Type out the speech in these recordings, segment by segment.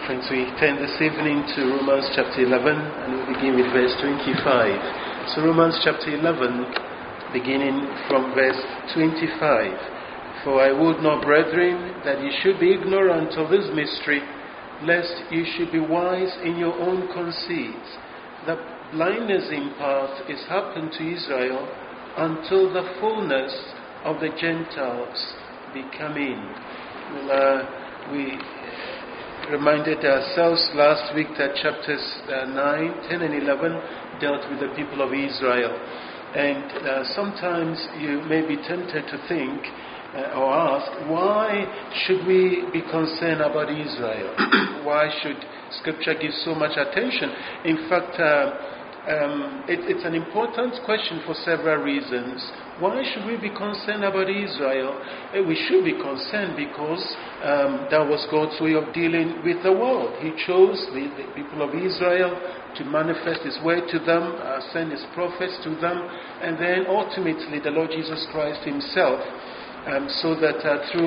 Friends, we turn this evening to Romans chapter 11, and we begin with verse 25. So Romans chapter 11, beginning from verse 25. For I would not, brethren, that ye should be ignorant of this mystery, lest ye should be wise in your own conceits, that blindness in part is happened to Israel until the fullness of the Gentiles be come in. We reminded ourselves last week that chapters 9, 10 and 11 dealt with the people of Israel. And sometimes you may be tempted to think or ask, why should we be concerned about Israel? Why should Scripture give so much attention? In fact, it's an important question for several reasons. Why should we be concerned about Israel? We should be concerned because that was God's way of dealing with the world. He chose the people of Israel to manifest His word to them, send His prophets to them, and then ultimately the Lord Jesus Christ Himself, so that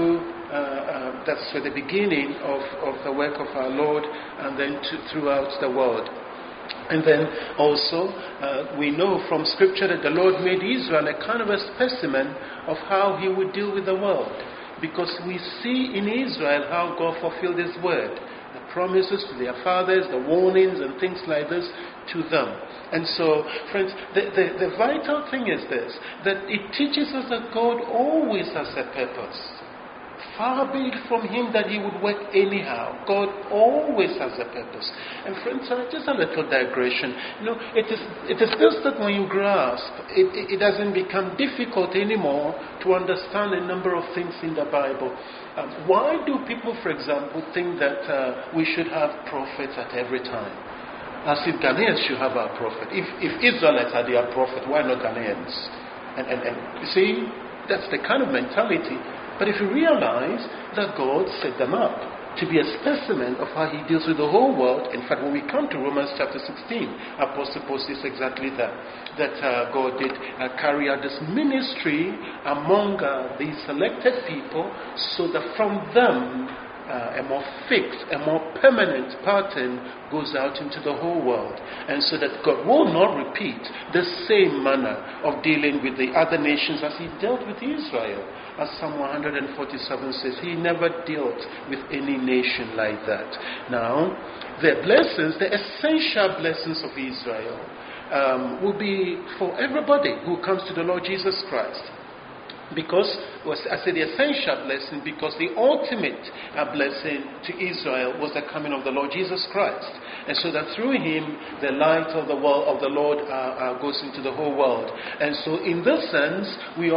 that's the beginning of the work of our Lord, and then throughout the world. And then also, we know from Scripture that the Lord made Israel a kind of a specimen of how He would deal with the world. Because we see in Israel how God fulfilled His word. The promises to their fathers, the warnings and things like this to them. And so, friends, the vital thing is this, that it teaches us that God always has a purpose. Far be it from Him that He would work anyhow. God always has a purpose. And friends, just a little digression. It is this that when you grasp, it doesn't become difficult anymore to understand a number of things in the Bible. Why do people, for example, think that we should have prophets at every time? As if Ghanaians should have our prophet. If Israelites had their prophet, why not Ghanaians? And you see, that's the kind of mentality. But if you realize that God set them up to be a specimen of how He deals with the whole world, in fact, when we come to Romans chapter 16, Apostle Paul says exactly that God did carry out this ministry among these selected people, so that from them a more fixed, a more permanent pattern goes out into the whole world. And so that God will not repeat the same manner of dealing with the other nations as He dealt with Israel. As Psalm 147 says, He never dealt with any nation like that. Now, the blessings, the essential blessings of Israel will be for everybody who comes to the Lord Jesus Christ. Because, I say the essential blessing, because the ultimate blessing to Israel was the coming of the Lord Jesus Christ. And so that through Him, the light of the world, of the Lord goes into the whole world. And so in this sense, we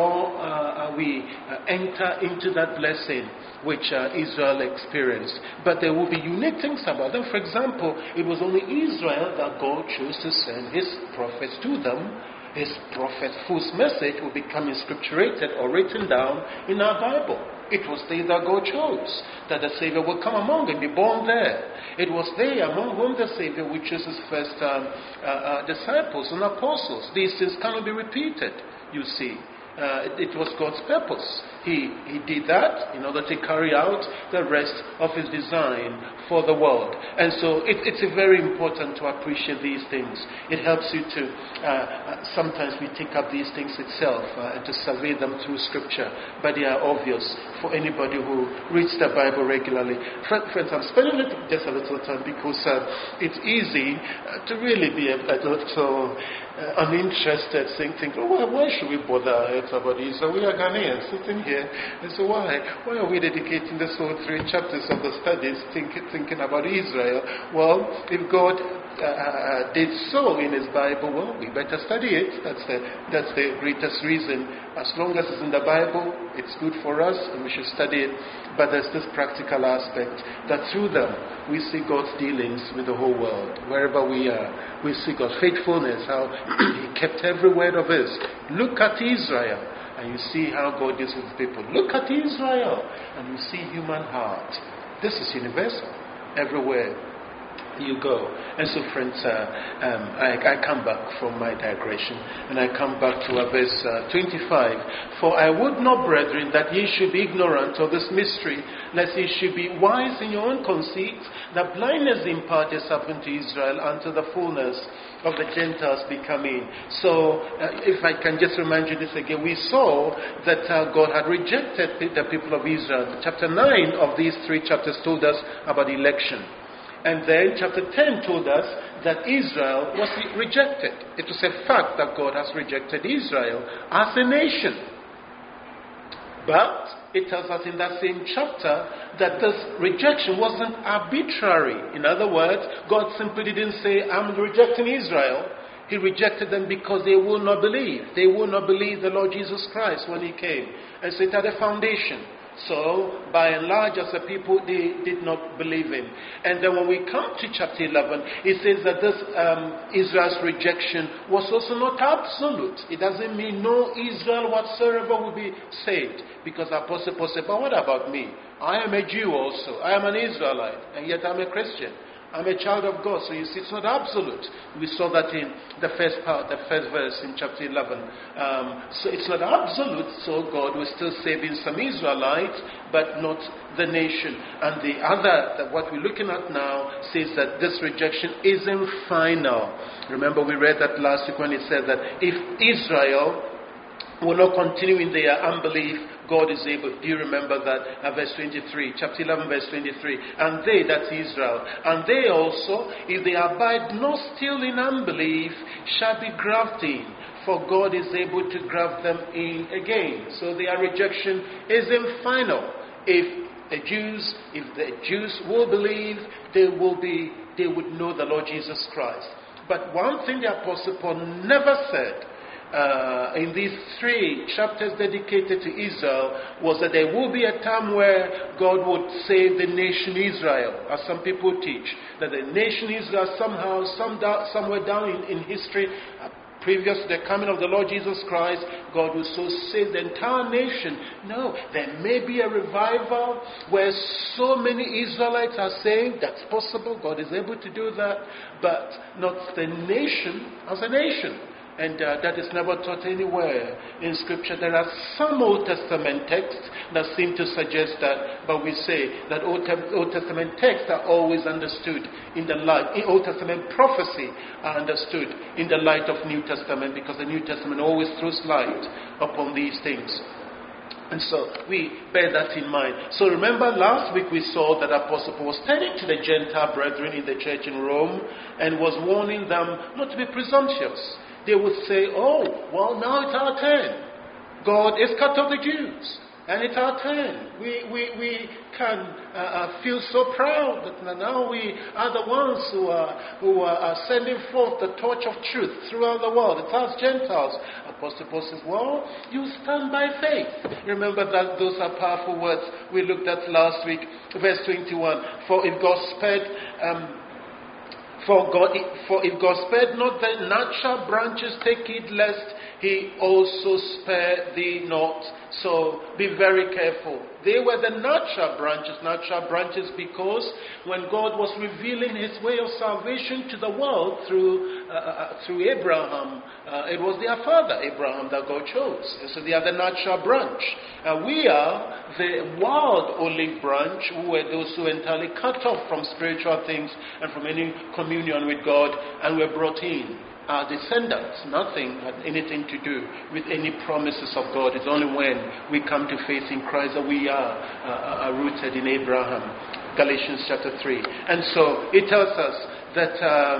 enter into that blessing which Israel experienced. But there will be unique things about them. For example, it was only Israel that God chose to send His prophets to them. His prophet whose message will become inscripturated or written down in our Bible. It was they that God chose, that the Savior would come among and be born there. It was they among whom the Savior would choose His first disciples and apostles. These things cannot be repeated, you see. It was God's purpose. He did that in order to carry out the rest of His design for the world. And so it's very important to appreciate these things. It helps you to, sometimes we take up these things itself and to survey them through Scripture. But they are obvious for anybody who reads the Bible regularly. Friends, I'm spending just a little time because it's easy to really be a little uninterested, thinking, why should we bother our heads about Israel? We are Ghanaians sitting here, and so why are we dedicating this whole 3 chapters of the studies thinking about Israel? Well, if God did so in His Bible, well, we better study it. That's the greatest reason. As long as it's in the Bible, it's good for us, and we should study it. But there's this practical aspect that through them we see God's dealings with the whole world. Wherever we are, we see God's faithfulness, how He kept every word of His. Look at Israel, and you see how God deals with people. Look at Israel, and you see human heart. This is universal, everywhere. you go. And so, friends, I come back from my digression, and I come back to verse 25. For I would not, brethren, that ye should be ignorant of this mystery, lest ye should be wise in your own conceits, that blindness in part is happened to Israel unto the fullness of the Gentiles be come in. So, if I can just remind you this again, we saw that God had rejected the people of Israel. Chapter 9 of these 3 chapters told us about election. And then chapter 10 told us that Israel was rejected. It was a fact that God has rejected Israel as a nation. But it tells us in that same chapter that this rejection wasn't arbitrary. In other words, God simply didn't say, I'm rejecting Israel. He rejected them because they will not believe. They will not believe the Lord Jesus Christ when He came. And so it had a foundation. So, by and large, as a people, they did not believe Him. And then when we come to chapter 11, it says that this Israel's rejection was also not absolute. It doesn't mean no Israel whatsoever will be saved. Because Apostle Paul said, but what about me? I am a Jew also. I am an Israelite. And yet I'm a Christian. I'm a child of God. So you see, it's not absolute. We saw that in the first part, the first verse in chapter 11. So it's not absolute. So God was still saving some Israelites, but not the nation. And the other, what we're looking at now, says that this rejection isn't final. Remember, we read that last week when it said that if Israel will not continue in their unbelief, God is able. Do you remember that? Verse 23, chapter 11, verse 23. And they, that's Israel, and they also, if they abide not still in unbelief, shall be grafted in, for God is able to graft them in again. So their rejection isn't final. If the Jews will believe, they would know the Lord Jesus Christ. But one thing the Apostle Paul never said in these 3 chapters dedicated to Israel was that there will be a time where God would save the nation Israel, as some people teach, that the nation Israel somehow, somewhere down in history, previous to the coming of the Lord Jesus Christ, God will so save the entire nation. No, there may be a revival where so many Israelites are saying that's possible, God is able to do that, but not the nation as a nation. And that is never taught anywhere in Scripture. There are some Old Testament texts that seem to suggest that, but we say that Old Testament texts are always understood in the light, Old Testament prophecy are understood in the light of New Testament, because the New Testament always throws light upon these things. And so we bear that in mind. So remember last week we saw that Apostle Paul was turning to the Gentile brethren in the church in Rome and was warning them not to be presumptuous. They would say, oh, well, now it's our turn. God is cut off the Jews, and it's our turn. We can feel so proud that now we are the ones who are sending forth the torch of truth throughout the world. It's us Gentiles. Apostle Paul says, well, you stand by faith. Remember that those are powerful words we looked at last week. Verse 21, For if God spared not the natural branches, take heed lest He also spare thee not. So be very careful. They were the natural branches because when God was revealing His way of salvation to the world through Abraham, it was their father Abraham that God chose. And so they are the natural branch. We are the wild olive branch, who were those who were entirely cut off from spiritual things and from any communion with God, and were brought in. Our descendants, nothing had anything to do with any promises of God. It's only when we come to faith in Christ that we are rooted in Abraham. Galatians chapter 3. And so it tells us that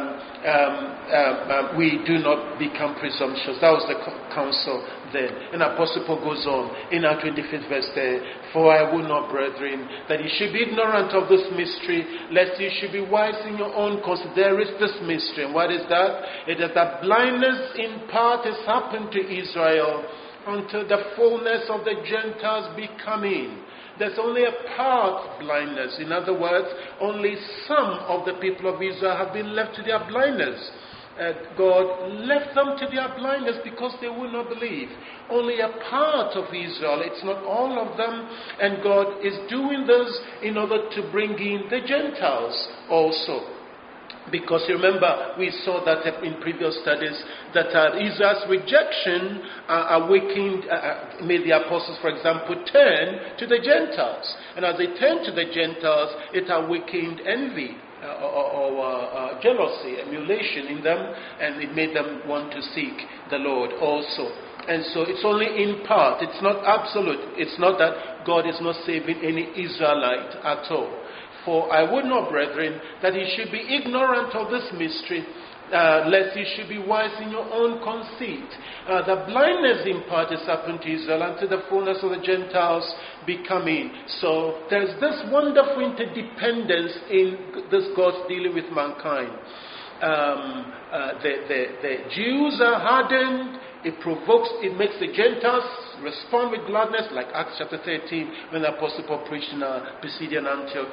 we do not become presumptuous. That was the counsel then. And Apostle Paul goes on in our 25th verse there, For I will not, brethren, that ye should be ignorant of this mystery, lest ye should be wise in your own cause. There is this mystery. And what is that? It is that blindness in part has happened to Israel until the fullness of the Gentiles be come in. There's only a part blindness. In other words, only some of the people of Israel have been left to their blindness. God left them to their blindness because they would not believe. Only a part of Israel, it's not all of them, and God is doing this in order to bring in the Gentiles also. Because you remember, we saw that in previous studies, that Israel's rejection made the apostles, for example, turn to the Gentiles. And as they turned to the Gentiles, it awakened envy or jealousy, emulation in them, and it made them want to seek the Lord also. And so it's only in part, it's not absolute. It's not that God is not saving any Israelite at all. For I would not, brethren, that ye should be ignorant of this mystery, lest ye should be wise in your own conceit. The blindness in part is happened to Israel until the fullness of the Gentiles be come in. So there's this wonderful interdependence in this God's dealing with mankind. The Jews are hardened. It makes the Gentiles respond with gladness, like Acts chapter 13, when the Apostle Paul preached in Pisidian Antioch.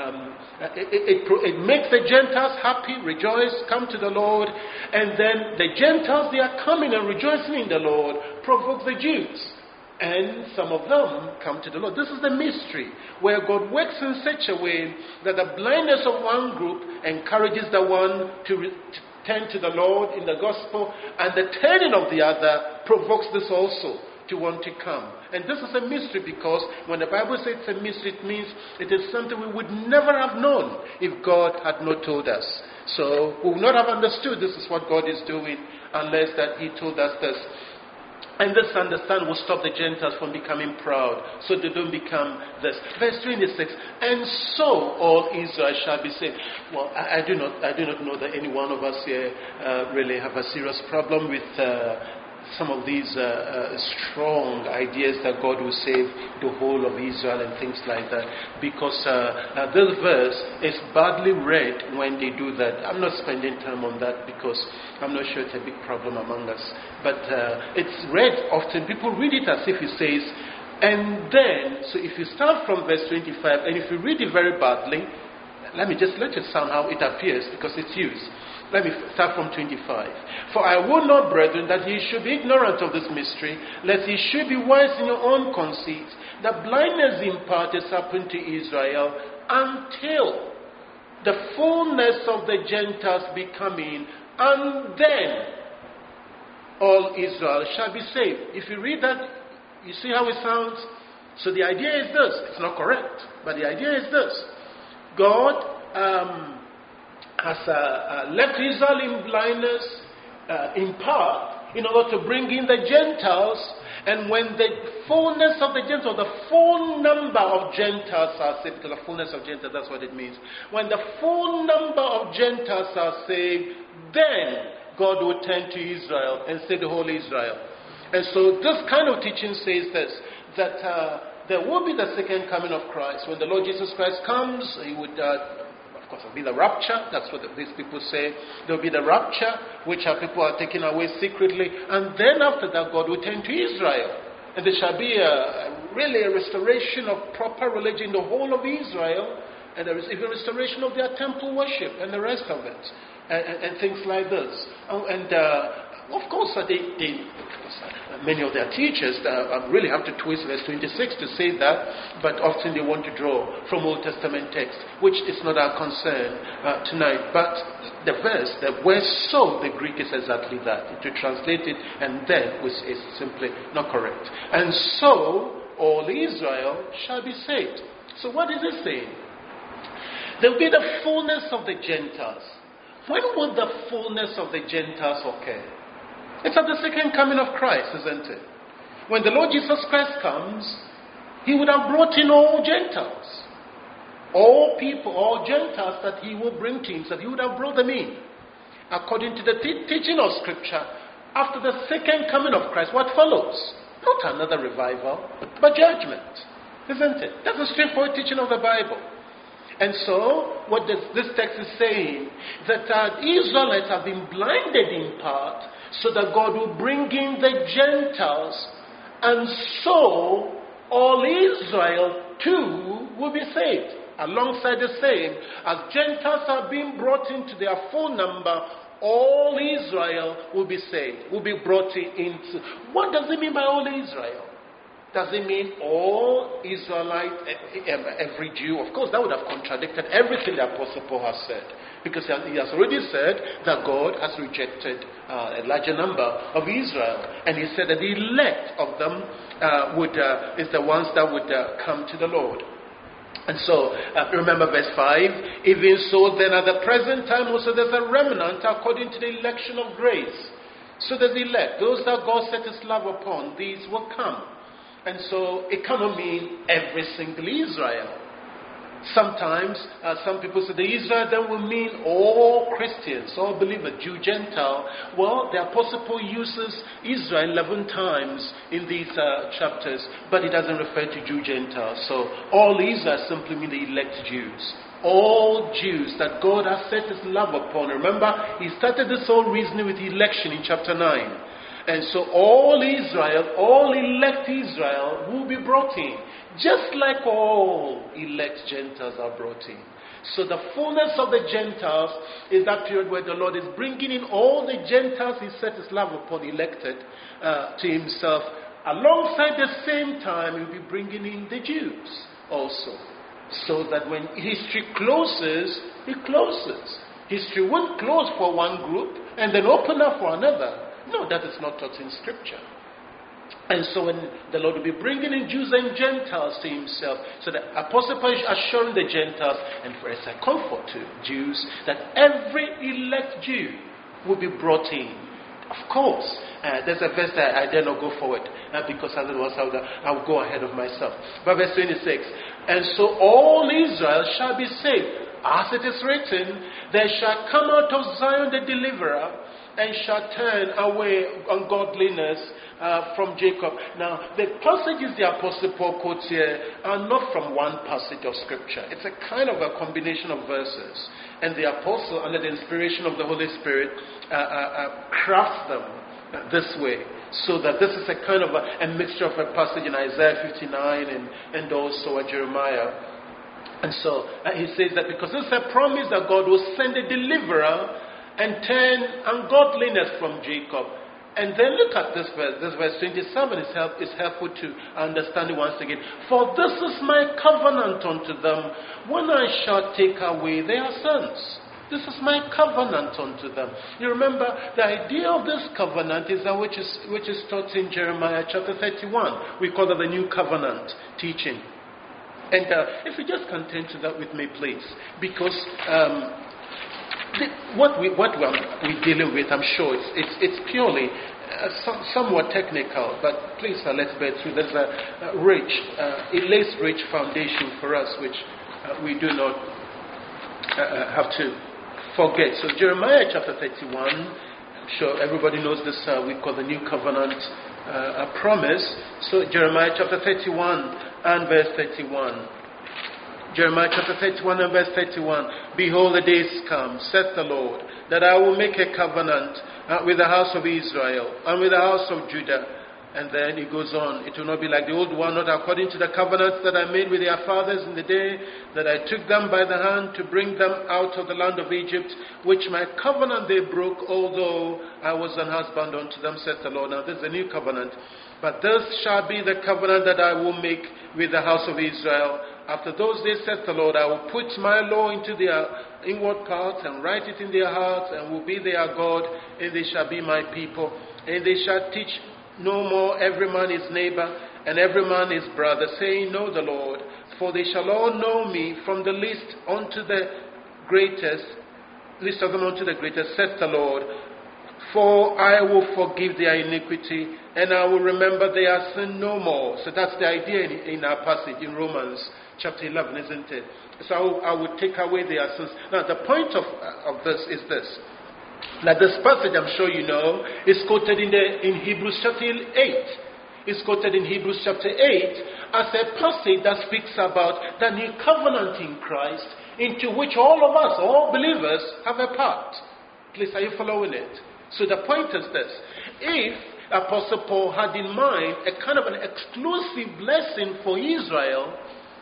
It makes the Gentiles happy, rejoice, come to the Lord, and then the Gentiles, they are coming and rejoicing in the Lord, provoke the Jews. And some of them come to the Lord. This is the mystery, where God works in such a way that the blindness of one group encourages the one to turn to the Lord in the gospel, and the turning of the other provokes this also to want to come. And this is a mystery, because when the Bible says it's a mystery, it means it is something we would never have known if God had not told us. So we would not have understood this is what God is doing unless that He told us this. And this understanding will stop the Gentiles from becoming proud, so they don't become this. Verse 26, and so all Israel shall be saved. Well, I do not know that any one of us here really have a serious problem with some of these strong ideas that God will save the whole of Israel and things like that. Because this verse is badly read when they do that. I'm not spending time on that because I'm not sure it's a big problem among us. But it's read often. People read it as if it says, and then, so if you start from verse 25, and if you read it very badly, let it sound how it appears, because it's used. Let me start from 25. For I would not, brethren, that ye should be ignorant of this mystery, lest ye should be wise in your own conceit, that blindness in part is happened to Israel, until the fullness of the Gentiles be come in, and then all Israel shall be saved. If you read that, you see how it sounds? So the idea is this. It's not correct, but the idea is this. God has left Israel in blindness, in part, in order to bring in the Gentiles. And when the fullness of the Gentiles, the full number of Gentiles are saved, because the fullness of Gentiles, that's what it means. When the full number of Gentiles are saved, then God will turn to Israel and save the whole Israel. And so this kind of teaching says this, that there will be the second coming of Christ. When the Lord Jesus Christ comes, He would... Of course, there will be the rapture. That's what these people say. There will be the rapture, which people are taken away secretly. And then after that, God will turn to Israel. And there shall be really a restoration of proper religion in the whole of Israel. And there is even restoration of their temple worship and the rest of it. And things like this. Of course, many of their teachers really have to twist verse 26 to say that, but often they want to draw from Old Testament text, which is not our concern tonight. But the verse, the word so, the Greek is exactly that. To translate it and then, which is simply not correct. And so, all Israel shall be saved. So what is it saying? There will be the fullness of the Gentiles. When would the fullness of the Gentiles occur? It's at the second coming of Christ, isn't it? When the Lord Jesus Christ comes, He would have brought in all Gentiles. All people, all Gentiles that He will bring to Himself, He would have brought them in. According to the teaching of Scripture, after the second coming of Christ, what follows? Not another revival, but judgment. Isn't it? That's the straightforward teaching of the Bible. And so, what this text is saying, that Israelites have been blinded in part, so that God will bring in the Gentiles, and so all Israel too will be saved. Alongside the same, as Gentiles are being brought into their full number, all Israel will be saved, will be brought into. What does it mean by all Israel? Does it mean all Israelite, every Jew? Of course, that would have contradicted everything the Apostle Paul has said. Because he has already said that God has rejected a larger number of Israel. And he said that the elect of them is the ones that would come to the Lord. And so, remember verse 5, even so then at the present time also there's a remnant according to the election of grace. So there's the elect, those that God set his love upon, these will come. And so it cannot mean every single Israel. Sometimes, some people say the Israel then will mean all Christians, all believers, Jew, Gentile. Well, the Apostle Paul uses Israel 11 times in these chapters, but it doesn't refer to Jew, Gentile. So all Israel simply mean the elect Jews. All Jews that God has set his love upon. Remember, he started this whole reasoning with election in chapter 9. And so all Israel, all elect Israel will be brought in. Just like all elect Gentiles are brought in. So the fullness of the Gentiles is that period where the Lord is bringing in all the Gentiles he set his love upon, elected to himself. Alongside the same time, he will be bringing in the Jews also. So that when history closes, it closes. History won't close for one group and then open up for another. No, that is not taught in Scripture. And so when the Lord will be bringing in Jews and Gentiles to himself, so the Apostle Paul is assuring the Gentiles, and for as a comfort to Jews, that every elect Jew will be brought in. Of course, there's a verse that I dare not go forward, because otherwise I will go ahead of myself. But verse 26, and so all Israel shall be saved. As it is written, there shall come out of Zion the deliverer, and shall turn away ungodliness from Jacob. Now, the passages the Apostle Paul quotes here are not from one passage of Scripture. It's a kind of a combination of verses. And the Apostle, under the inspiration of the Holy Spirit, crafts them this way. So that this is a kind of a mixture of a passage in Isaiah 59 and also a Jeremiah. And so he says that because this is a promise that God will send a deliverer and turn ungodliness from Jacob. And then look at this verse. This verse 27 is helpful to understand it once again. For this is my covenant unto them, when I shall take away their sins. This is my covenant unto them. You remember, the idea of this covenant is that which is taught in Jeremiah chapter 31. We call it the New Covenant teaching. And if you just continue to that with me, please. Because what we're dealing with, I'm sure it's purely somewhat technical, but please let's bear through. There's a lays rich foundation for us, which we do not have to forget. So Jeremiah chapter 31, I'm sure everybody knows this. We call the New Covenant a promise. So Jeremiah chapter 31 and verse 31. Jeremiah chapter 31 and verse 31. Behold, the days come, saith the Lord, that I will make a covenant with the house of Israel and with the house of Judah. And then he goes on, it will not be like the old one, not according to the covenants that I made with their fathers in the day that I took them by the hand to bring them out of the land of Egypt, which my covenant they broke, although I was an husband unto them, saith the Lord. Now this is a new covenant. But this shall be the covenant that I will make with the house of Israel. After those days, saith the Lord, I will put my law into their inward parts and write it in their hearts, and will be their God, and they shall be my people. And they shall teach no more every man his neighbor, and every man his brother, saying, Know the Lord. For they shall all know me, from the least unto the greatest, least of them unto the greatest, saith the Lord. For I will forgive their iniquity, and I will remember their sin no more. So that's the idea in our passage in Romans chapter 11, isn't it? So I will take away their sins. Now the point of this is this. Now this passage, I'm sure you know, is quoted in Hebrews chapter 8. It's quoted in Hebrews chapter 8 as a passage that speaks about the new covenant in Christ, into which all of us, all believers, have a part. Please, are you following it? So the point is this. If Apostle Paul had in mind a kind of an exclusive blessing for Israel,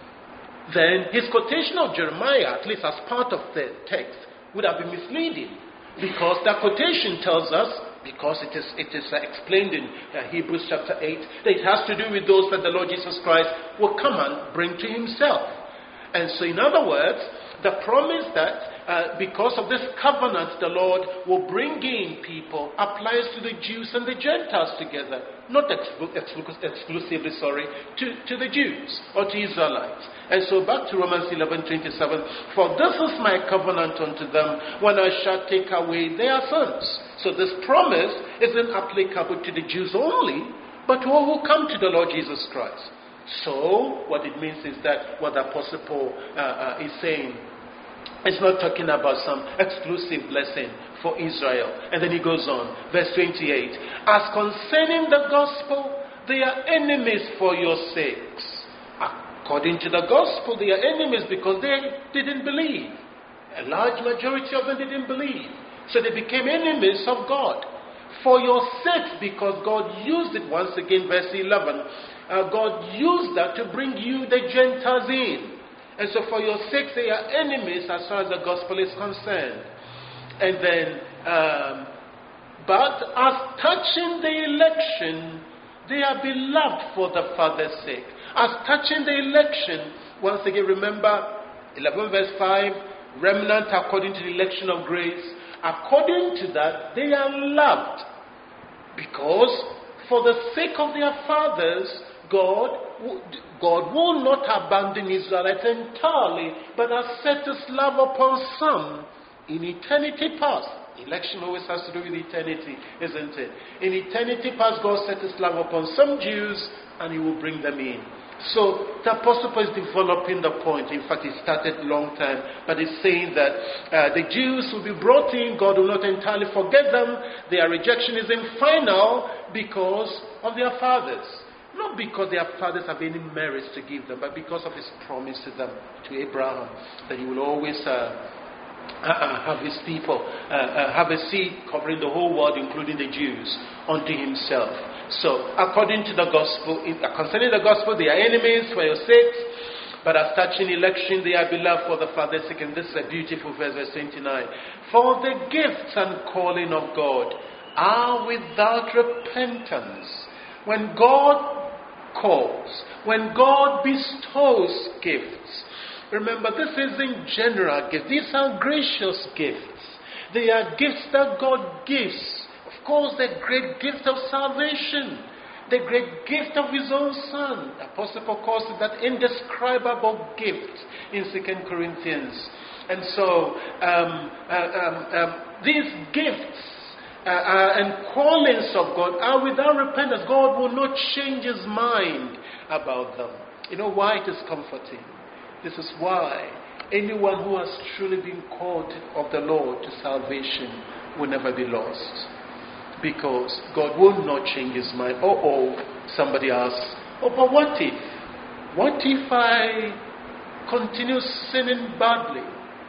then his quotation of Jeremiah, at least as part of the text, would have been misleading. Because that quotation tells us, because it is explained in Hebrews chapter 8, that it has to do with those that the Lord Jesus Christ will come and bring to himself. And so in other words, the promise that because of this covenant, the Lord will bring in people, applies to the Jews and the Gentiles together, not exclusively, to the Jews or to Israelites. And so back to Romans 11:27, for this is my covenant unto them when I shall take away their sins. So this promise isn't applicable to the Jews only, but to all who come to the Lord Jesus Christ. So what it means is that what the Apostle Paul is saying, it's not talking about some exclusive blessing for Israel. And then he goes on, verse 28. As concerning the gospel, they are enemies for your sakes. According to the gospel, they are enemies because they didn't believe. A large majority of them didn't believe. So they became enemies of God. For your sakes, because God used it once again, verse 11. God used that to bring you, the Gentiles, in. And so for your sakes, they are enemies as far as the gospel is concerned. And then, but as touching the election, they are beloved for the Father's sake. As touching the election, once again, remember, 11 verse 5, remnant according to the election of grace. According to that, they are loved. Because for the sake of their fathers, God will not abandon Israelites entirely, but has set his love upon some in eternity past. Election always has to do with eternity, isn't it? In eternity past, God set his love upon some Jews, and he will bring them in. So the Apostle Paul is developing the point. In fact, it started a long time, but it's saying that the Jews will be brought in. God will not entirely forget them. Their rejection isn't final because of their fathers. Not because their fathers have any merits to give them, but because of his promise to them, to Abraham, that he will always have his people, have a seed covering the whole world, including the Jews, unto himself. So, according to the gospel, concerning the gospel, they are enemies for your sakes, but as touching election, they are beloved for the Father's sake. And this is a beautiful verse, verse 29. For the gifts and calling of God are without repentance. When God calls, when God bestows gifts, remember, this isn't general gifts. These are gracious gifts. They are gifts that God gives. Of course, the great gift of salvation, the great gift of his own Son. The Apostle Paul calls it that indescribable gift in 2 Corinthians. And so, these gifts and callings of God are without repentance. God will not change his mind about them. You know why it is comforting? This is why anyone who has truly been called of the Lord to salvation will never be lost. Because God will not change his mind. Somebody asks, but what if? What if I continue sinning badly?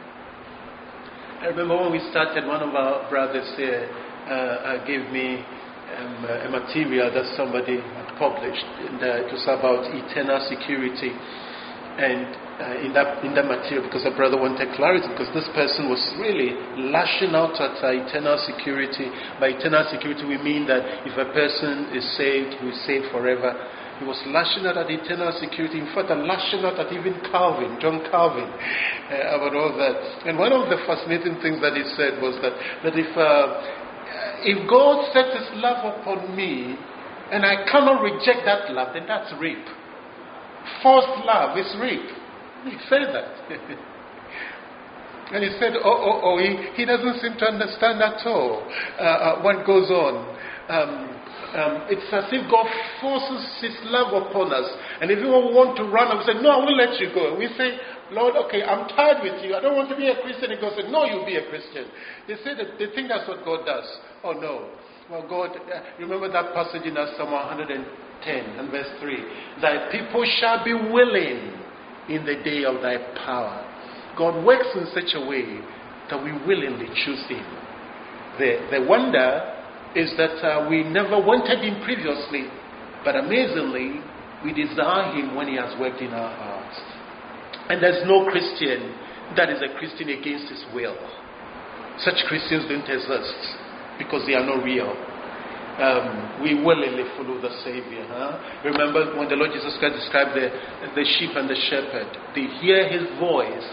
I remember when we started, one of our brothers here gave me a material that somebody had published. And it was about eternal security. And in that material, because the brother wanted clarity, because this person was really lashing out at eternal security. By eternal security, we mean that if a person is saved, he is saved forever. He was lashing out at eternal security. In fact, lashing out at even Calvin, John Calvin, about all that. And one of the fascinating things that he said was that if God sets his love upon me, and I cannot reject that love, then that's rape. Forced love is rape. He said that. And he said, he doesn't seem to understand at all what goes on. It's as if God forces his love upon us. And if we want to run, we say, no, I won't let you go. And we say, Lord, okay, I'm tired with you. I don't want to be a Christian. And God said, no, you'll be a Christian. They say that they think that's what God does. Oh, no. Well, God, remember that passage in Psalm 110 and verse 3. Thy people shall be willing in the day of thy power. God works in such a way that we willingly choose him. The wonder is that we never wanted him previously, but amazingly, we desire him when he has worked in our hearts. And there's no Christian that is a Christian against his will. Such Christians don't exist because they are not real. We willingly follow the Savior. Remember when the Lord Jesus Christ described the sheep and the shepherd. They hear his voice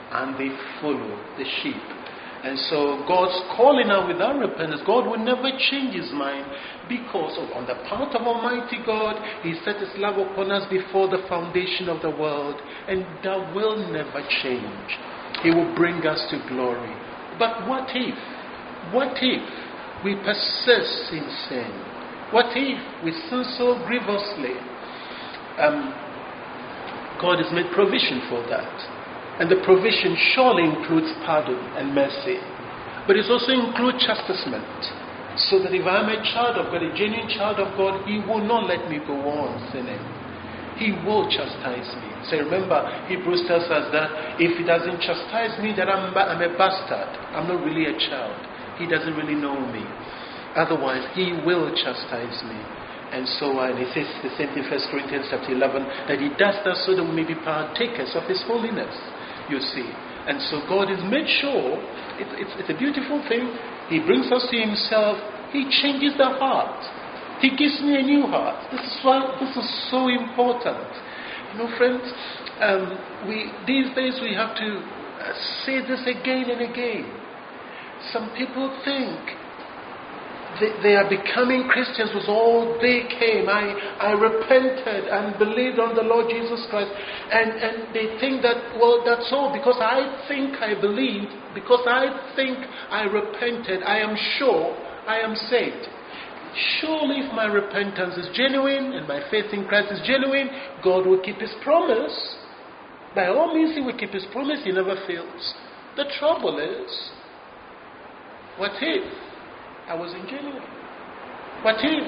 and they follow the sheep. And so God's calling out without repentance, God will never change his mind, because on the part of Almighty God, he set his love upon us before the foundation of the world, and that will never change. He will bring us to glory. But what if we persist in sin? What if we sin so grievously? God has made provision for that. And the provision surely includes pardon and mercy. But it also includes chastisement. So that if I'm a child of God, a genuine child of God, he will not let me go on sinning. He will chastise me. So remember, Hebrews tells us that if he doesn't chastise me, that I'm a bastard. I'm not really a child. He doesn't really know me. Otherwise, he will chastise me. And so on. It says the same thing in 1 Corinthians chapter 11, that he does that so that we may be partakers of his holiness. You see. And so God has made sure, it's a beautiful thing. He brings us to himself. He changes the heart. He gives me a new heart. This is so important. You know, friends, these days we have to say this again and again. Some people think they are becoming Christians with all they came. I repented and believed on the Lord Jesus Christ. And they think that, well, that's all. Because I think I believed, because I think I repented, I am sure I am saved. Surely if my repentance is genuine and my faith in Christ is genuine, God will keep his promise. By all means, he will keep his promise. He never fails. The trouble is, what if I wasn't genuine? What if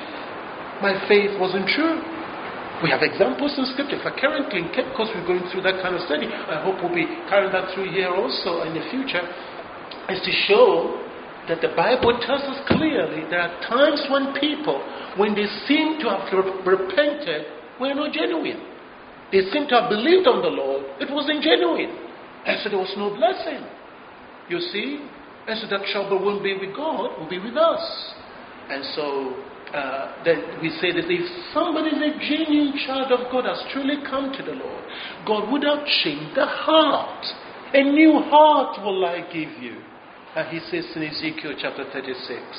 my faith wasn't true? We have examples in Scripture. For currently in Cape Coast, we're going through that kind of study. I hope we'll be carrying that through here also in the future, is to show that the Bible tells us clearly there are times when people, when they seem to have repented, were not genuine. They seem to have believed on the Lord. It wasn't genuine. And so there was no blessing. You see? And so that trouble won't be with God, will be with us. And so then we say that if somebody is a genuine child of God, has truly come to the Lord, God would have changed the heart. A new heart will I give you. And he says in Ezekiel chapter 36,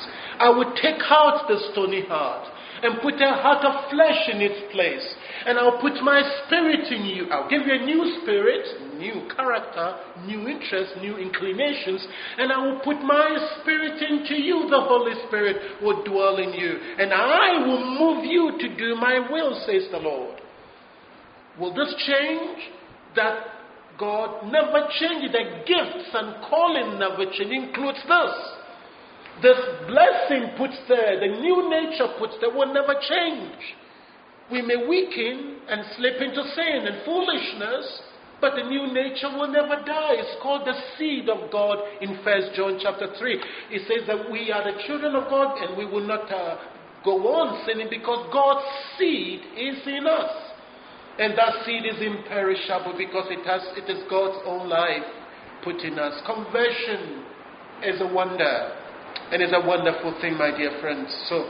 I will take out the stony heart and put a heart of flesh in its place. And I'll put my spirit in you. I'll give you a new spirit, new character, new interests, new inclinations. And I will put my spirit into you. The Holy Spirit will dwell in you. And I will move you to do my will, says the Lord. Will this change? That God never changes. The gifts and calling never change. Includes this. This blessing puts there, the new nature puts there, will never change. We may weaken and slip into sin and foolishness, but the new nature will never die. It's called the seed of God in 1 John chapter 3. It says that we are the children of God and we will not go on sinning because God's seed is in us. And that seed is imperishable because it is God's own life put in us. Conversion is a wonder. And it's a wonderful thing, my dear friends. So,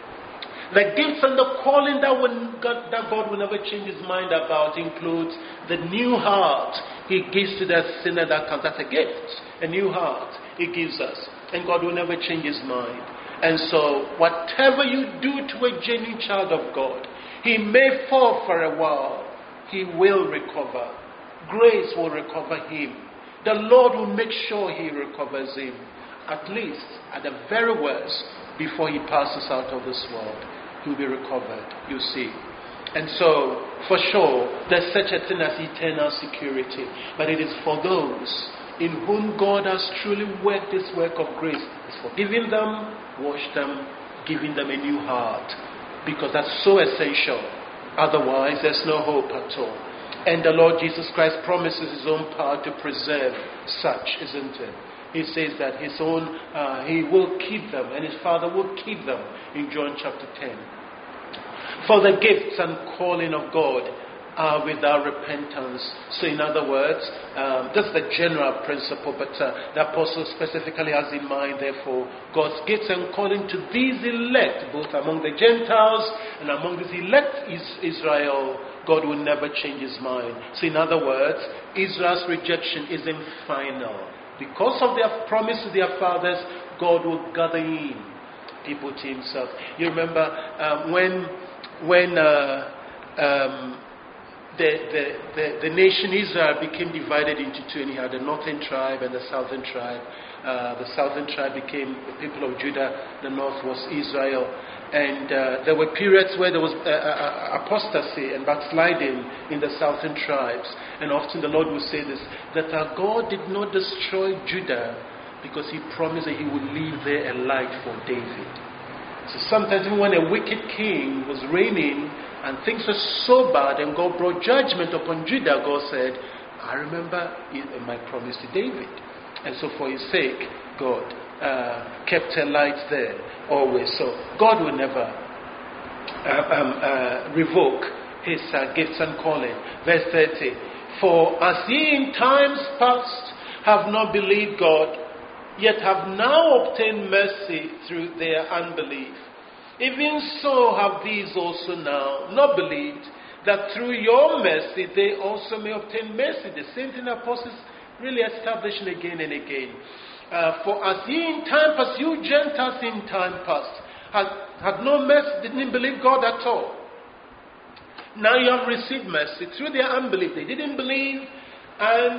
the gifts and the calling that God will never change his mind about includes the new heart he gives to the sinner that comes. That's a gift. A new heart he gives us. And God will never change his mind. And so, whatever you do to a genuine child of God, he may fall for a while. He will recover. Grace will recover him. The Lord will make sure he recovers him. At least, at the very worst, before he passes out of this world, he will be recovered, you see. And so, for sure, there's such a thing as eternal security. But it is for those in whom God has truly worked this work of grace. It's forgiving them, washed them, giving them a new heart. Because that's so essential. Otherwise, there's no hope at all. And the Lord Jesus Christ promises his own power to preserve such, isn't it? He says that his own, he will keep them, and his Father will keep them in John chapter 10. For the gifts and calling of God, without repentance. So in other words, that's the general principle, but the apostle specifically has in mind, therefore, God's gifts and calling to these elect, both among the Gentiles and among these elect Israel, God will never change his mind. So in other words, Israel's rejection isn't final. Because of their promise to their fathers, God will gather in people to himself. You remember when the nation Israel became divided into two, and you had the northern tribe and the southern tribe. The southern tribe became the people of Judah, the north was Israel. And there were periods where there was apostasy and backsliding in the southern tribes. And often the Lord will say this, that our God did not destroy Judah because he promised that he would leave there a light for David. So sometimes even when a wicked king was reigning and things were so bad and God brought judgment upon Judah, God said, I remember my promise to David. And so for his sake, God kept a light there always. So God will never revoke his gifts and calling. Verse 30. For as ye in times past have not believed God, yet have now obtained mercy through their unbelief, even so have these also now not believed, that through your mercy they also may obtain mercy. The same thing the apostles really establishing again and again. For as ye in time past, you Gentiles in time past, had no mercy, didn't believe God at all. Now you have received mercy through their unbelief. They didn't believe, and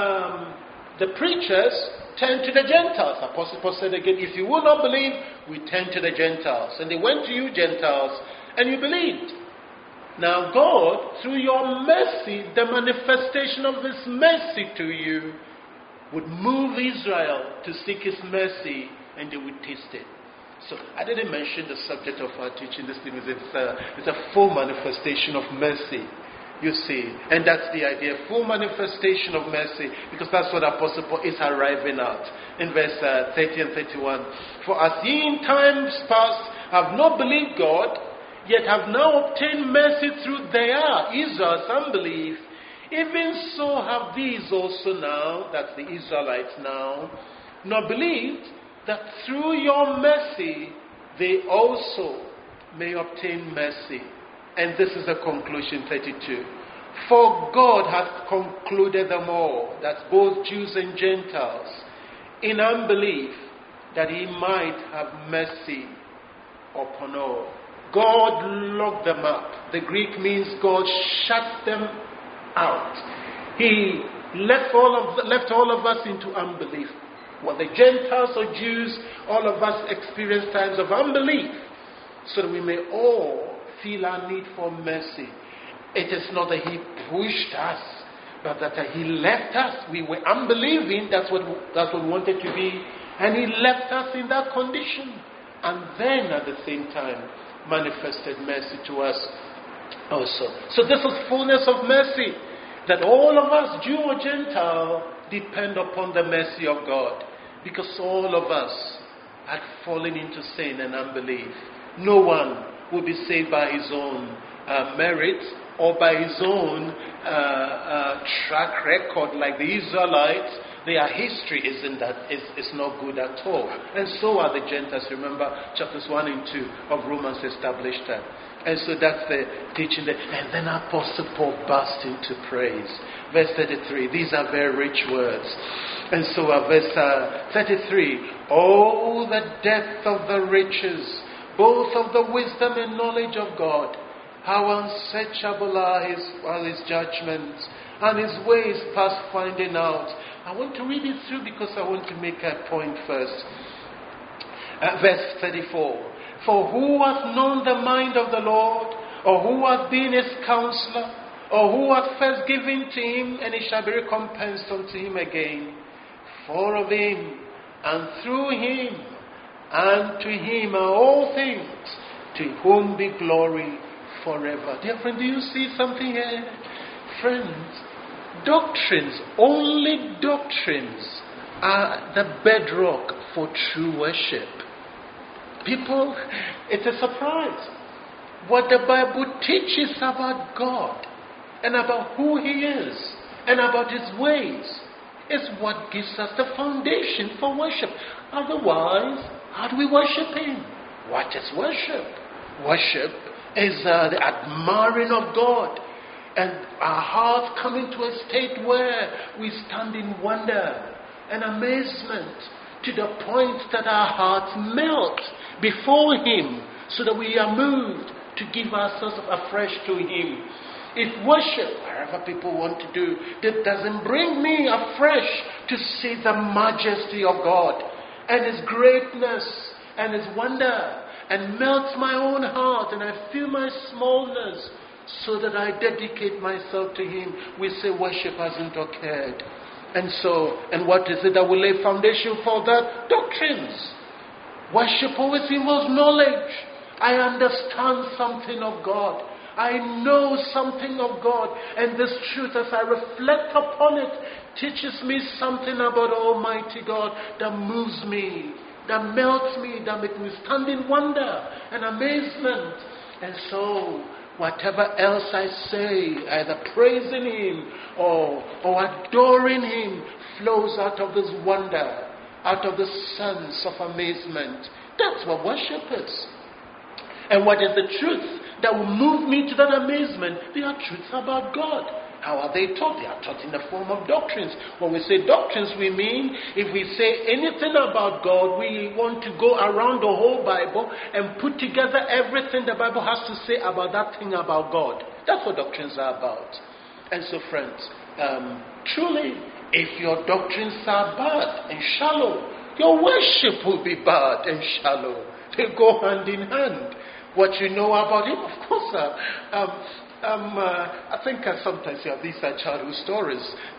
the preachers turned to the Gentiles. Apostle Paul said again, if you will not believe, we turn to the Gentiles. And they went to you Gentiles, and you believed. Now God, through your mercy, the manifestation of His mercy to you, would move Israel to seek His mercy, and they would taste it. So I didn't mention the subject of our teaching this thing. It's a full manifestation of mercy, you see. And that's the idea, full manifestation of mercy, because that's what Apostle Paul is arriving at in verse 30 and 31. For as ye in times past have not believed God, yet have now obtained mercy through their, Israel's unbelief, even so have these also now, that's the Israelites now, not believed, that through your mercy they also may obtain mercy. And this is the conclusion, 32. For God hath concluded them all, that's both Jews and Gentiles, in unbelief, that He might have mercy upon all. God locked them up. The Greek means God shut them out. He left all of us into unbelief. Whether Gentiles or Jews, all of us experience times of unbelief, so that we may all feel our need for mercy. It is not that He pushed us, but that He left us. We were unbelieving, that's what we wanted to be, and He left us in that condition. And then at the same time, manifested mercy to us also. So this is fullness of mercy, that all of us, Jew or Gentile, depend upon the mercy of God, because all of us had fallen into sin and unbelief. No one will be saved by his own merit or by his own track record like the Israelites. Their history is not good at all. And so are the Gentiles. Remember, chapters 1 and 2 of Romans established that. And so that's the teaching there. And then Apostle Paul burst into praise. Verse 33. These are very rich words. And so verse 33. Oh, the depth of the riches, both of the wisdom and knowledge of God. How unsearchable are his judgments, and His ways past finding out. I want to read it through because I want to make a point first. Verse 34. For who hath known the mind of the Lord, or who hath been His counselor, or who hath first given to Him, and it shall be recompensed unto Him again? For of Him, and through Him, and to Him are all things, to whom be glory forever. Dear friend, do you see something here? Friends, doctrines, only doctrines, are the bedrock for true worship. People, it's a surprise what the Bible teaches about God. and about who He is and about His ways is what gives us the foundation for worship. Otherwise, how do we worship Him? What is worship? Worship is the admiring of God, and our hearts come into a state where we stand in wonder and amazement to the point that our hearts melt before Him, so that we are moved to give ourselves afresh to Him. If worship, wherever people want to do, that doesn't bring me afresh to see the majesty of God and His greatness and His wonder, and melts my own heart, and I feel my smallness, so that I dedicate myself to Him, we say worship hasn't occurred. And what is it that will lay foundation for that? Doctrines. Worship always involves knowledge. I understand something of God. I know something of God. And this truth, as I reflect upon it, teaches me something about Almighty God that moves me, that melts me, that makes me stand in wonder and amazement. And so, whatever else I say, either praising Him or adoring Him, flows out of this wonder, out of the sense of amazement. That's what worship is. And what is the truth that will move me to that amazement? They are truths about God. How are they taught? They are taught in the form of doctrines. When we say doctrines, we mean if we say anything about God, we want to go around the whole Bible and put together everything the Bible has to say about that thing about God. That's what doctrines are about. And so, friends, truly, if your doctrines are bad and shallow, your worship will be bad and shallow. They go hand in hand. What you know about Him, of course. I think sometimes you have these childhood stories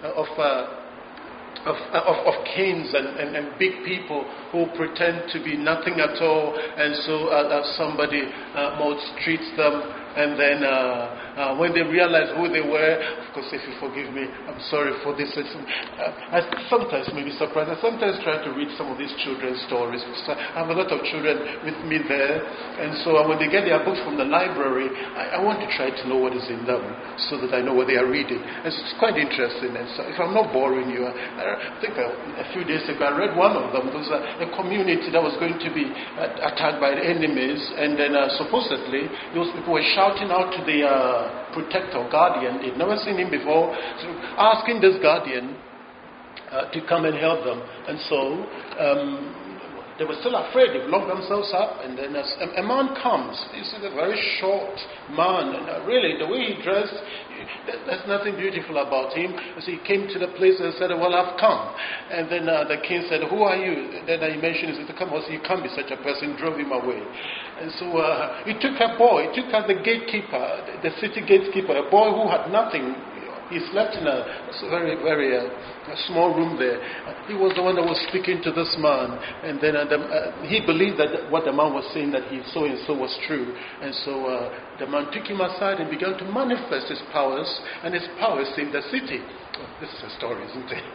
of kings and big people who pretend to be nothing at all, and so somebody maltreats them, and then when they realize who they were, of course, if you forgive me, I'm sorry for this. I sometimes may be surprised. I sometimes try to read some of these children's stories. I have a lot of children with me there, and so when they get their books from the library, I want to try to know what is in them, so that I know what they are reading. And so it's quite interesting. And so if I'm not boring you, I think a few days ago I read one of them. There was a community that was going to be attacked by the enemies, and then supposedly those people were shouting out to the protector, guardian. They'd never seen him before, so asking this guardian to come and help them. And so they were still afraid. They locked themselves up, and then a man comes. This is a very short man, and really the way he dressed, there's nothing beautiful about him. So he came to the place and said, well, I've come. And then the king said, who are you? Then he mentioned, he said, come on, you can't be such a person. Drove him away. And so he took a boy, he took out the gatekeeper, the city gatekeeper, a boy who had nothing. He slept in a very, very small room there. He was the one that was speaking to this man. And then he believed that what the man was saying, that he so and so was true. And so the man took him aside and began to manifest his powers. And his powers saved the city. Oh, this is a story, isn't it?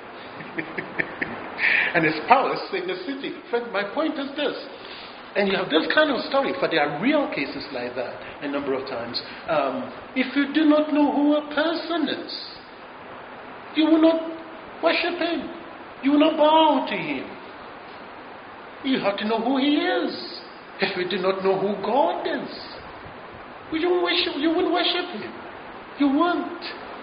And his powers saved the city. Friend, my point is this. And you have this kind of story, for there are real cases like that a number of times. If you do not know who a person is, you will not worship him. You will not bow to him. You have to know who he is. If you do not know who God is, you won't worship him. You won't.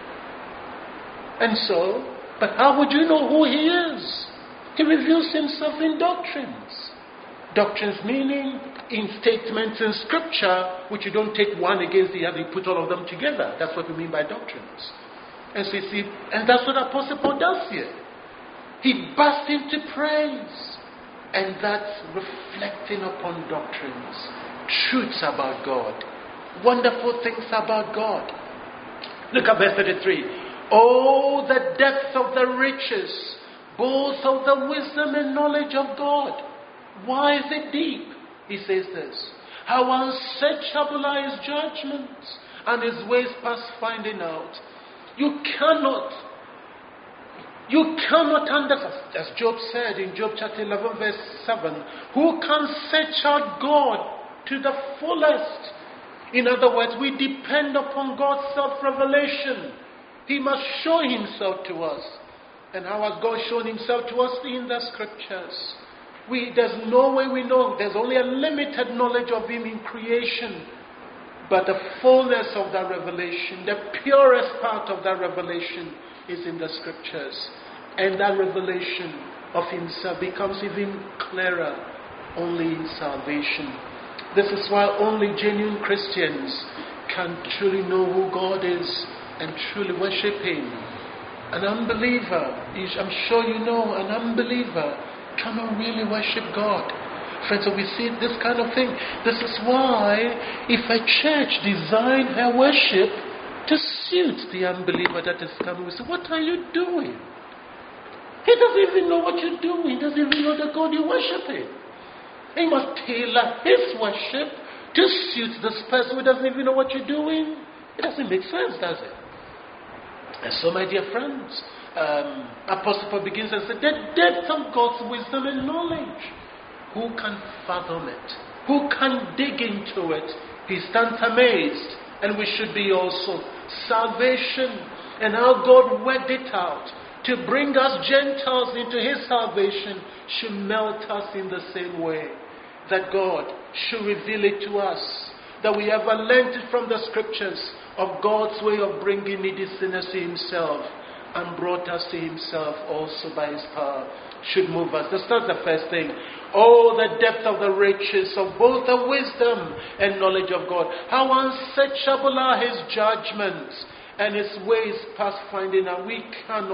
And so, but how would you know who he is? He reveals himself in doctrines. Doctrines meaning in statements in Scripture, which you don't take one against the other, you put all of them together. That's what we mean by doctrines. And so you see, and that's what Apostle Paul does here. He bursts into praise, and that's reflecting upon doctrines, truths about God, wonderful things about God. Look at verse 33. Oh, the depth of the riches, both of the wisdom and knowledge of God. Why is it deep? He says this. How unsearchable are his judgments, and his ways past finding out. You cannot understand, as Job said in Job chapter 11 verse 7, who can search out God to the fullest? In other words, we depend upon God's self-revelation. He must show himself to us. And how has God shown himself to us? In the scriptures. There's no way we know. There's only a limited knowledge of him in creation. But the fullness of that revelation, the purest part of that revelation is in the scriptures. And that revelation of himself becomes even clearer only in salvation. This is why only genuine Christians can truly know who God is and truly worship him. An unbeliever, I'm sure you know, an unbeliever cannot really worship God. Friends, so we see this kind of thing. This is why if a church design her worship to suit the unbeliever that is coming, we say, what are you doing? He doesn't even know what you're doing. He doesn't even know the God you're worshiping. He must tailor his worship to suit this person who doesn't even know what you're doing. It doesn't make sense, does it? And so, my dear friends, Apostle Paul begins and says, the depth of God's wisdom and knowledge. Who can fathom it? Who can dig into it? He stands amazed, and we should be also. Salvation and how God worked it out to bring us Gentiles into his salvation should melt us in the same way that God should reveal it to us. That we have learned it from the scriptures of God's way of bringing needy sinners to himself and brought us to himself also by his power should move us. That's the first thing. Oh, the depth of the riches of both the wisdom and knowledge of God. How unsearchable are his judgments and his ways past finding out. We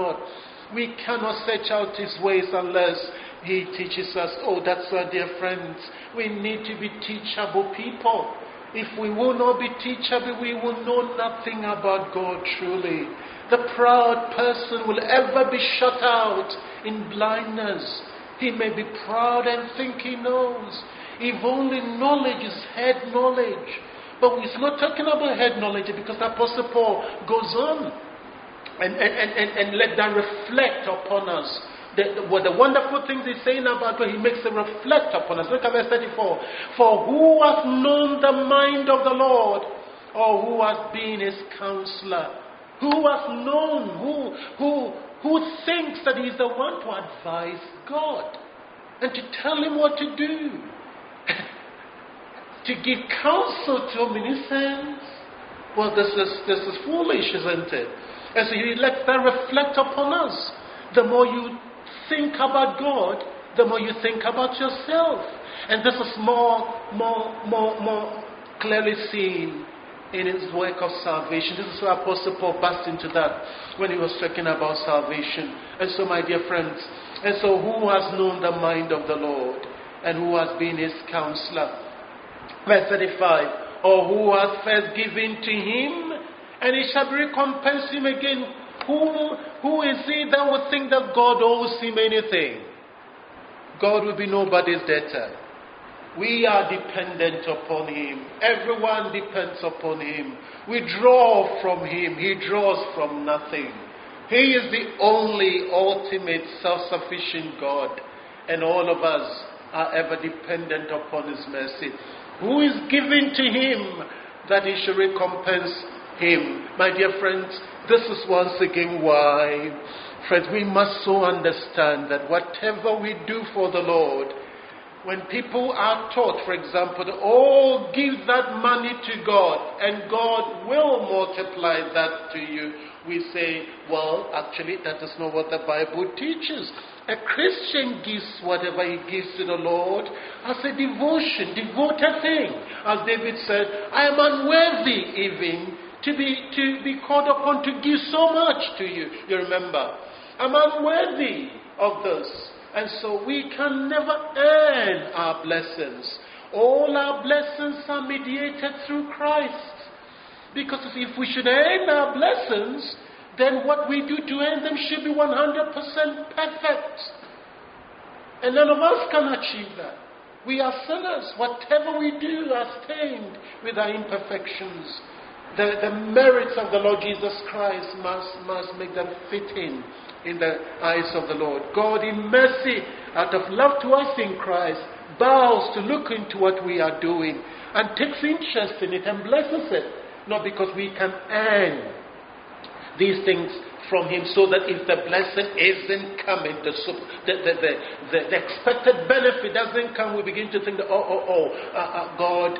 cannot search out his ways unless he teaches us. Oh, that's why, dear friends, we need to be teachable people. If we will not be teachable, we will know nothing about God truly. The proud person will ever be shut out in blindness. He may be proud and think he knows. If only knowledge is head knowledge. But he's not talking about head knowledge, because Apostle Paul goes on and let that reflect upon us. The wonderful things he's saying about God, he makes it reflect upon us. Look at verse 34. For who has known the mind of the Lord, or who has been his counselor? Who has known? Who thinks that he is the one to advise God and to tell him what to do? To give counsel to him in his sense? Well, this is foolish, isn't it? And so he lets that reflect upon us. The more you think about God, the more you think about yourself. And this is more clearly seen in his work of salvation. This is where Apostle Paul burst into that when he was talking about salvation. And so, my dear friends, and so who has known the mind of the Lord, and who has been his counselor? Verse 35. Or who has first given to him, and he shall recompense him again. Who is he that would think that God owes him anything? God will be nobody's debtor. We are dependent upon him. Everyone depends upon him. We draw from him. He draws from nothing. He is the only ultimate self-sufficient God. And all of us are ever dependent upon his mercy. Who is given to him that he should recompense him? My dear friends, this is once again why, friends, we must so understand that whatever we do for the Lord, when people are taught, for example, give that money to God and God will multiply that to you, we say, well, actually, that is not what the Bible teaches. A Christian gives whatever he gives to the Lord as a devotion, devoted thing. As David said, I am unworthy even to be called upon to give so much to you. You remember, I'm unworthy of this. And so we can never earn our blessings. All our blessings are mediated through Christ. Because if we should earn our blessings, then what we do to earn them should be 100% perfect. And none of us can achieve that. We are sinners. Whatever we do are stained with our imperfections. The merits of the Lord Jesus Christ must make them fit in in the eyes of the Lord. God in mercy, out of love to us in Christ, bows to look into what we are doing and takes interest in it and blesses it. Not because we can earn these things from Him, so that if the blessing isn't coming, the expected benefit doesn't come, we begin to think that, God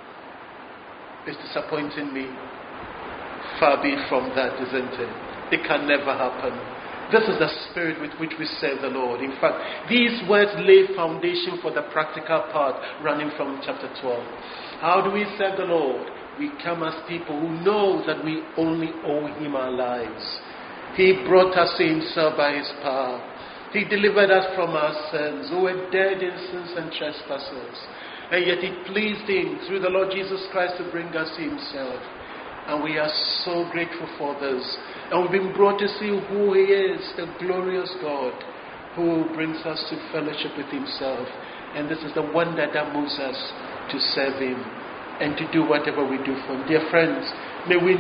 is disappointing me. Far be from that, isn't it? It can never happen. This is the spirit with which we serve the Lord. In fact, these words lay foundation for the practical part running from chapter 12. How do we serve the Lord? We come as people who know that we only owe Him our lives. He brought us to Himself by His power. He delivered us from our sins, who were dead in sins and trespasses. And yet it pleased Him through the Lord Jesus Christ to bring us to Himself. And we are so grateful for this. And we've been brought to see who He is, the glorious God who brings us to fellowship with Himself. And this is the wonder that moves us to serve Him and to do whatever we do for Him. Dear friends, may we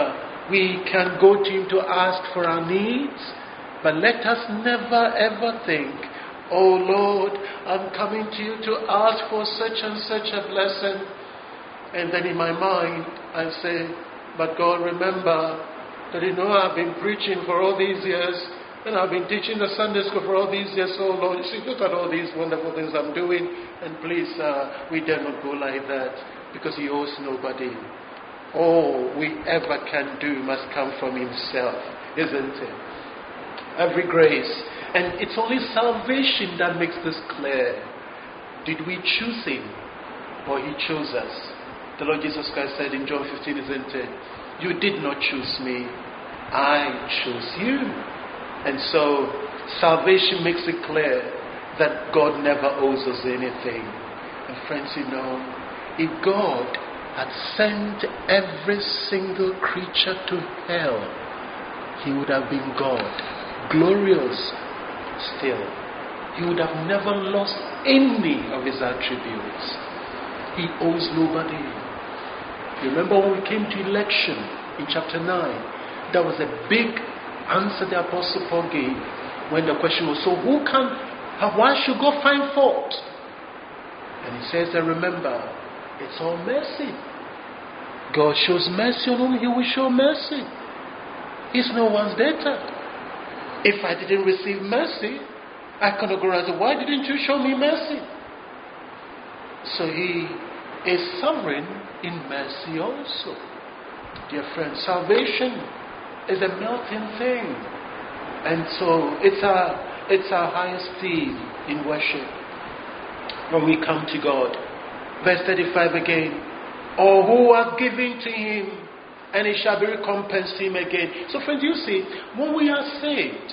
can go to Him to ask for our needs, but let us never ever think, oh Lord, I'm coming to You to ask for such and such a blessing. And then in my mind, I say, but God, remember that I've been preaching for all these years, and I've been teaching the Sunday school for all these years. So Lord, you see, look at all these wonderful things I'm doing, and please, we dare not go like that, because He owes nobody. All we ever can do must come from Himself, isn't it? Every grace. And it's only salvation that makes this clear. Did we choose Him, or He chose us? The Lord Jesus Christ said in John 15, isn't it? You did not choose me, I chose you. And so salvation makes it clear that God never owes us anything. And friends, if God had sent every single creature to hell, He would have been God, glorious still. He would have never lost any of His attributes. He owes nobody. You remember when we came to election in chapter 9, that was a big answer the Apostle Paul gave when the question was, so why should God find fault? And he says that, remember, it's all mercy. God shows mercy on whom He will show mercy. He's no one's debtor. If I didn't receive mercy, I cannot go around and say, why didn't you show me mercy? So He is sovereign in mercy also. Dear friends, salvation is a melting thing. And so it's our highest theme in worship when we come to God. Verse 35 again. Or who are giving to Him, and it shall be recompensed Him again. So friends, you see, when we are saved,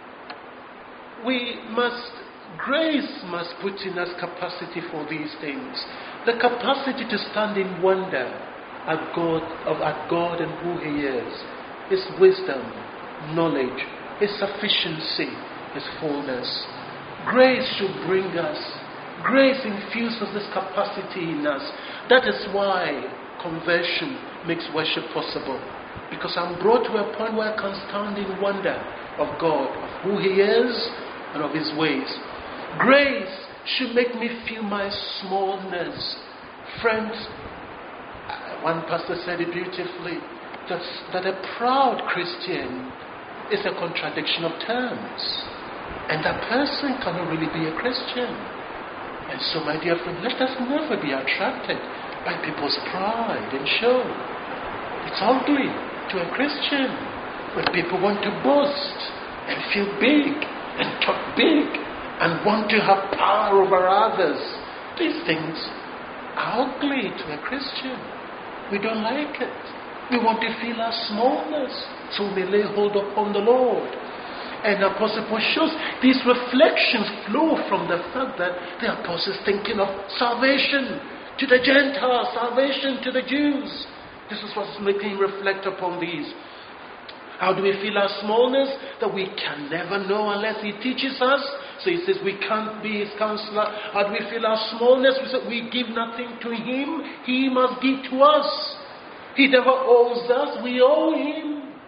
grace must put in us capacity for these things. The capacity to stand in wonder at God and who He is. His wisdom, knowledge, His sufficiency, His fullness. Grace should bring us. Grace infuses this capacity in us. That is why conversion makes worship possible. Because I'm brought to a point where I can stand in wonder of God, of who He is and of His ways. Grace should make me feel my smallness. Friends, one pastor said it beautifully, that a proud Christian is a contradiction of terms. And that person cannot really be a Christian. And so, my dear friend, let us never be attracted by people's pride and show. It's ugly to a Christian when people want to boast and feel big and talk big and want to have power over others. These things are ugly to a Christian. We don't like it. We want to feel our smallness so we lay hold upon the Lord. And the Apostle Paul shows these reflections flow from the fact that the Apostle is thinking of salvation to the Gentiles, salvation to the Jews. This is what's making him reflect upon these. How do we feel our smallness? That we can never know unless He teaches us. So he says we can't be His counselor. How do we feel our smallness? We say we give nothing to Him. He must give to us. He never owes us. We owe Him.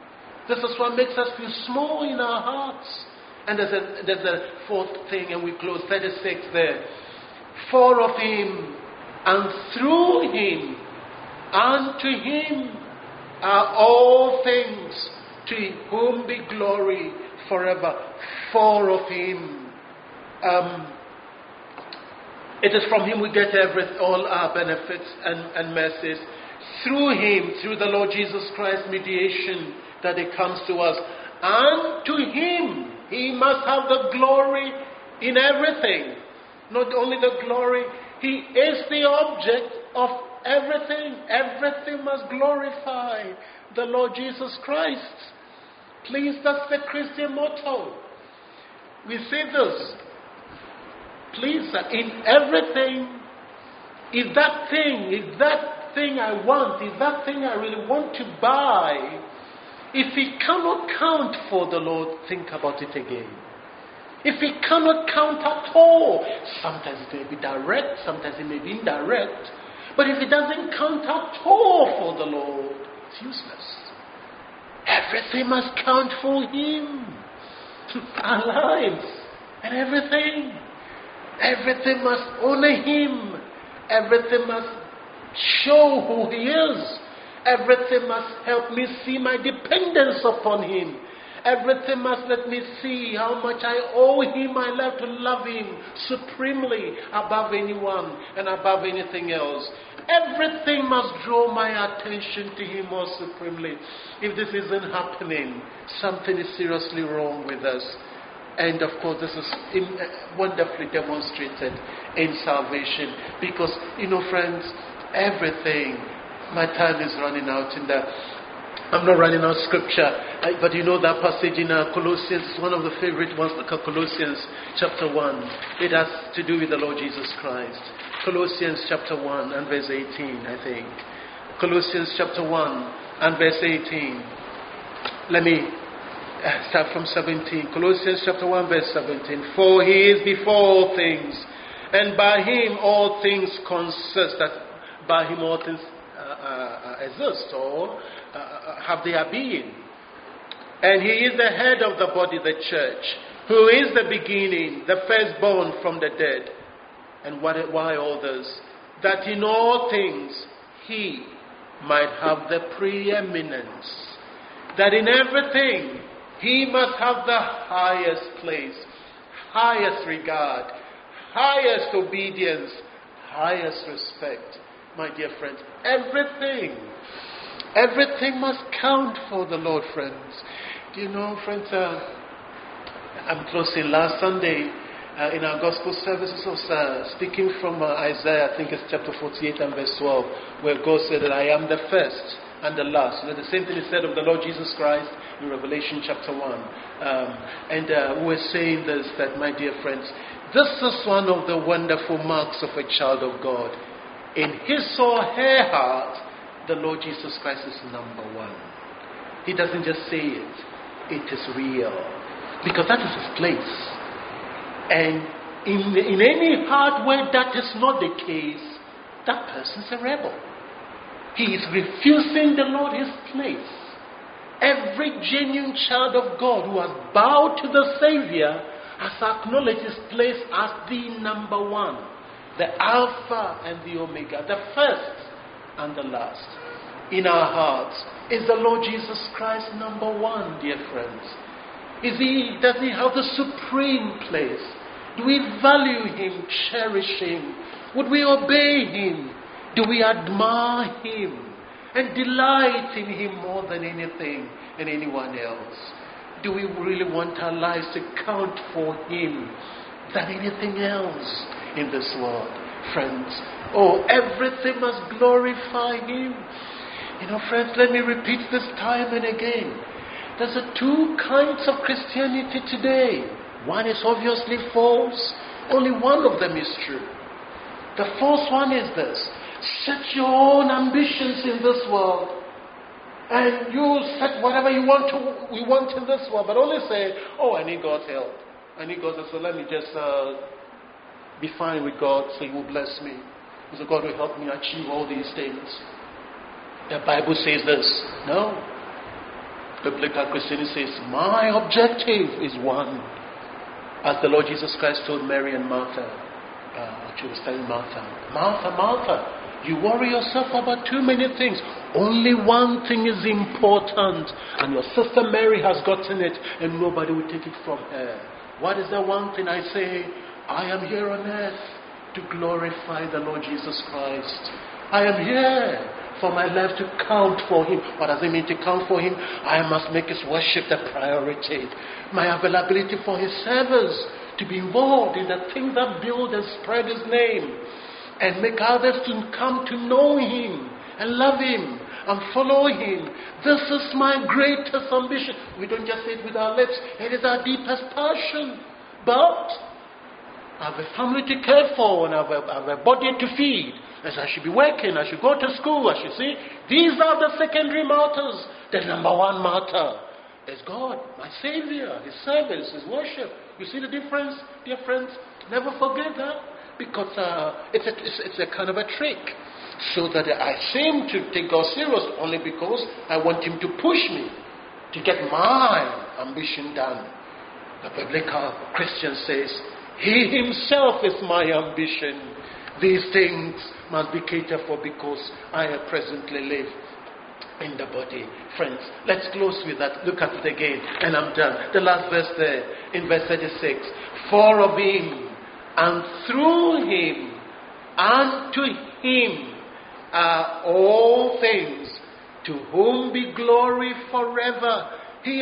This is what makes us feel small in our hearts. And there's a fourth thing, and we close 36 there. For of him, and through him, and to him are all things, to whom be glory forever. For of him. It is from him we get all our benefits and mercies. Through him, through the Lord Jesus Christ's mediation, that it comes to us. And to him, he must have the glory in everything. Not only the glory, he is the object of everything. Everything must glorify the Lord Jesus Christ. Please, that's the Christian motto. We say this. Please, in everything, if that thing I want, if that thing I really want to buy, if it cannot count for the Lord, think about it again. If it cannot count at all, sometimes it may be direct, sometimes it may be indirect, but if it doesn't count at all for the Lord, it's useless. Everything must count for him. Our lives and everything. Everything must honor him. Everything must show who he is. Everything must help me see my dependence upon him. Everything must let me see how much I owe him. I love to love him supremely above anyone and above anything else. Everything must draw my attention to him more supremely. If this isn't happening, something is seriously wrong with us. And of course, this is wonderfully demonstrated in salvation. Because, friends, everything, my time is running out in that. I'm not running out of scripture, but that passage in Colossians, one of the favorite ones, Colossians chapter 1. It has to do with the Lord Jesus Christ. Colossians chapter 1 and verse 18, I think. Colossians chapter 1 and verse 18. Let me start from 17. Colossians chapter 1 verse 17. For he is before all things, and by him all things consist. That by him all things exist or have their being. And he is the head of the body, the church, who is the beginning, the firstborn from the dead. And why all this? That in all things he might have the preeminence. That in everything he must have the highest place, highest regard, highest obedience, highest respect. My dear friends, everything must count for the Lord, friends. Do you know, friends, I'm closing. Last Sunday in our gospel services, I was speaking from Isaiah, I think it's chapter 48 and verse 12, where God said that I am the first and the last. The same thing is said of the Lord Jesus Christ in Revelation chapter 1. We're saying this, that, my dear friends, this is one of the wonderful marks of a child of God. In his or her heart, the Lord Jesus Christ is number one. He doesn't just say it. It is real. Because that is his place. And in any heart where that is not the case, that person is a rebel. He is refusing the Lord his place. Every genuine child of God who has bowed to the Savior has acknowledged his place as the number one, the Alpha and the Omega, the first and the last. In our hearts, is the Lord Jesus Christ number one, dear friends? Does he have the supreme place? Do we value him, cherish him? Would we obey him? Do we admire him and delight in him more than anything and anyone else? Do we really want our lives to count for him than anything else in this world? Friends, everything must glorify him. Friends, let me repeat this time and again. There's two kinds of Christianity today. One is obviously false. Only one of them is true. The false one is this. Set your own ambitions in this world, and you set whatever you want in this world, but only say, I need God's help. I need God's help, so let me just be fine with God, so he will bless me. So God will help me achieve all these things. The Bible says this. No. Biblical Christianity says, my objective is one. As the Lord Jesus Christ told Mary and Martha, she was telling Martha, Martha, you worry yourself about too many things. Only one thing is important. And your sister Mary has gotten it, and nobody will take it from her. What is the one thing? I say, I am here on earth to glorify the Lord Jesus Christ. I am here for my life to count for Him. What does it mean to count for Him? I must make His worship the priority. My availability for His service, to be involved in the things that build and spread His name, and make others to come to know Him and love Him and follow Him. This is my greatest ambition. We don't just say it with our lips. It is our deepest passion. But I have a family to care for, and I have a body to feed. As I should be working, I should go to school, I should see. These are the secondary matters. The number one matter is God, my Savior, His service, His worship. You see the difference, dear friends? Never forget that, because it's a kind of a trick. So that I seem to take God serious only because I want Him to push me to get my ambition done. The biblical Christian says, He Himself is my ambition. These things must be catered for because I presently live in the body. Friends, let's close with that. Look at it again, and I'm done. The last verse there, in verse 36. For of Him, and through Him, and to Him are all things, to whom be glory forever.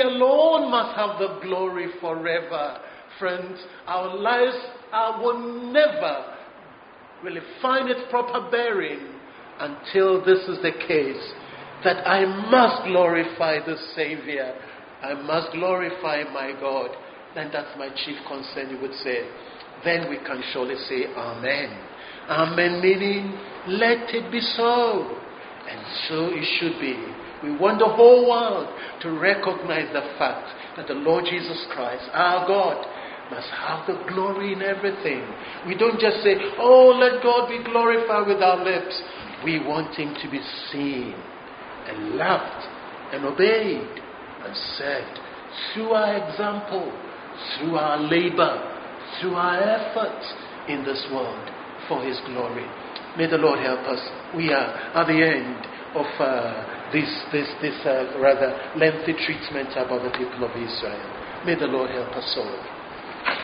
He alone must have the glory forever. Friends, our lives will never really find its proper bearing until this is the case, that I must glorify the Savior. I must glorify my God. Then that's my chief concern, you would say. Then we can surely say Amen. Amen meaning, let it be so. And so it should be. We want the whole world to recognize the fact that the Lord Jesus Christ, our God, must have the glory in everything. We don't just say, oh, let God be glorified with our lips. We want Him to be seen and loved and obeyed and served through our example, through our labor, through our efforts in this world for His glory. May the Lord help us. We are at the end of this rather lengthy treatment about the people of Israel. May the Lord help us all.